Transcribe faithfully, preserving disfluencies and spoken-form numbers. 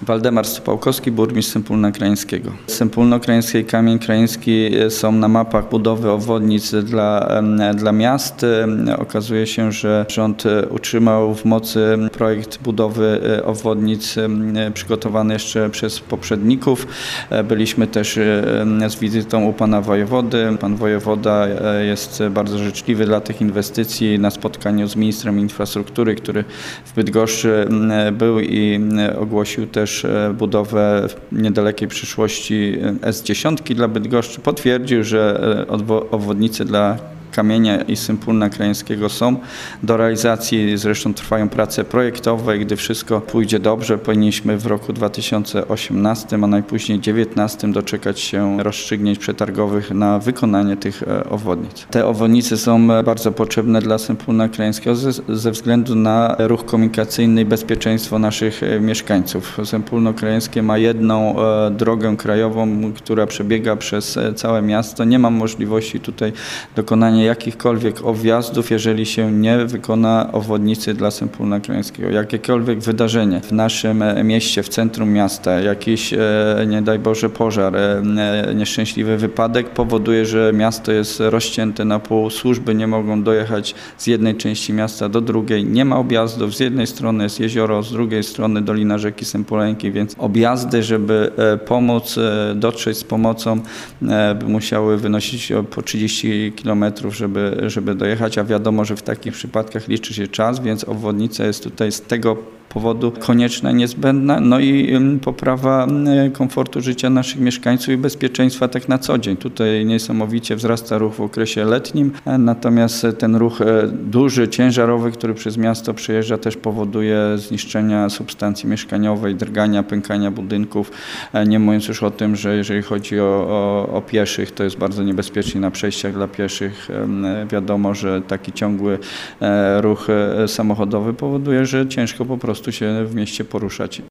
Waldemar Stupałkowski, burmistrz Sępólna Krajeńskiego. Sępólno Krajeńskie i Kamień Krajeński są na mapach budowy obwodnic dla, dla miast. Okazuje się, że rząd utrzymał w mocy projekt budowy obwodnic przygotowany jeszcze przez poprzedników. Byliśmy też z wizytą u pana wojewody. Pan wojewoda jest bardzo życzliwy dla tych inwestycji. Na spotkaniu z ministrem infrastruktury, który w Bydgoszczy był i ogłosił też budowę w niedalekiej przyszłości S dziesięć dla Bydgoszczy, potwierdził, że obwodnice dla Kamienia i Sępólna Krajeńskiego są do realizacji. Zresztą trwają prace projektowe. Gdy wszystko pójdzie dobrze, powinniśmy w roku dwa tysiące osiemnastym, a najpóźniej dwa tysiące dziewiętnastym doczekać się rozstrzygnięć przetargowych na wykonanie tych obwodnic. Te obwodnice są bardzo potrzebne dla Sępólna Krajeńskiego ze, ze względu na ruch komunikacyjny i bezpieczeństwo naszych mieszkańców. Sępólno Krajeńskie ma jedną e, drogę krajową, która przebiega przez całe miasto. Nie ma możliwości tutaj dokonania jakichkolwiek objazdów, jeżeli się nie wykona obwodnicy dla Sępólna Krajeńskiego. Jakiekolwiek wydarzenie w naszym mieście, w centrum miasta, jakiś, nie daj Boże, pożar, nieszczęśliwy wypadek powoduje, że miasto jest rozcięte na pół, służby nie mogą dojechać z jednej części miasta do drugiej, nie ma objazdów, z jednej strony jest jezioro, z drugiej strony Dolina Rzeki Sępoleńskiej, więc objazdy, żeby pomóc, dotrzeć z pomocą, by musiały wynosić po trzydzieści kilometrów, żeby, żeby dojechać, a wiadomo, że w takich przypadkach liczy się czas, więc obwodnica jest tutaj z tego powodu konieczna, niezbędna, no i poprawa komfortu życia naszych mieszkańców i bezpieczeństwa tak na co dzień. Tutaj niesamowicie wzrasta ruch w okresie letnim, natomiast ten ruch duży, ciężarowy, który przez miasto przejeżdża, też powoduje zniszczenia substancji mieszkaniowej, drgania, pękania budynków, nie mówiąc już o tym, że jeżeli chodzi o, o, o pieszych, to jest bardzo niebezpiecznie na przejściach dla pieszych. Wiadomo, że taki ciągły ruch samochodowy powoduje, że ciężko po prostu się w mieście poruszać.